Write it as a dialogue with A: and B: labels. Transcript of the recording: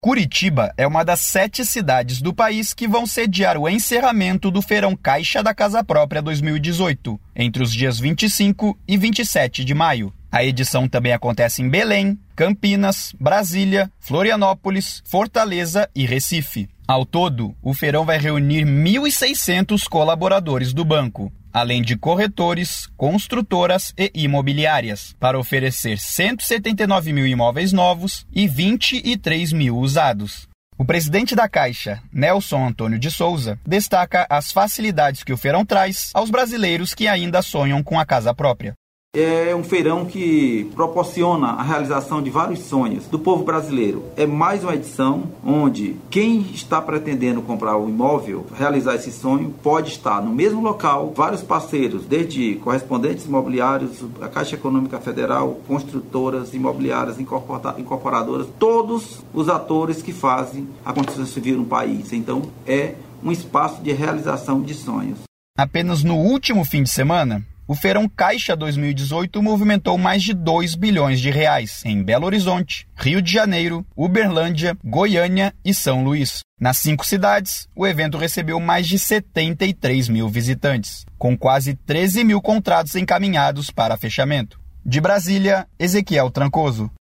A: Curitiba é uma das 7 cidades do país que vão sediar o encerramento do Feirão Caixa da Casa Própria 2018, entre os dias 25 e 27 de maio. A edição também acontece em Belém, Campinas, Brasília, Florianópolis, Fortaleza e Recife. Ao todo, o feirão vai reunir 1.600 colaboradores do banco, além de corretores, construtoras e imobiliárias, para oferecer 179 mil imóveis novos e 23 mil usados. O presidente da Caixa, Nelson Antônio de Souza, destaca as facilidades que o feirão traz aos brasileiros que ainda sonham com a casa própria.
B: É um feirão que proporciona a realização de vários sonhos do povo brasileiro. É mais uma edição onde quem está pretendendo comprar o imóvel, realizar esse sonho, pode estar no mesmo local, vários parceiros, desde correspondentes imobiliários, a Caixa Econômica Federal, construtoras imobiliárias, incorporadoras, todos os atores que fazem a construção civil no país. Então, é um espaço de realização de sonhos.
A: Apenas no último fim de semana, o Feirão Caixa 2018 movimentou mais de 2 bilhões de reais em Belo Horizonte, Rio de Janeiro, Uberlândia, Goiânia e São Luís. Nas 5 cidades, o evento recebeu mais de 73 mil visitantes, com quase 13 mil contratos encaminhados para fechamento. De Brasília, Ezequiel Trancoso.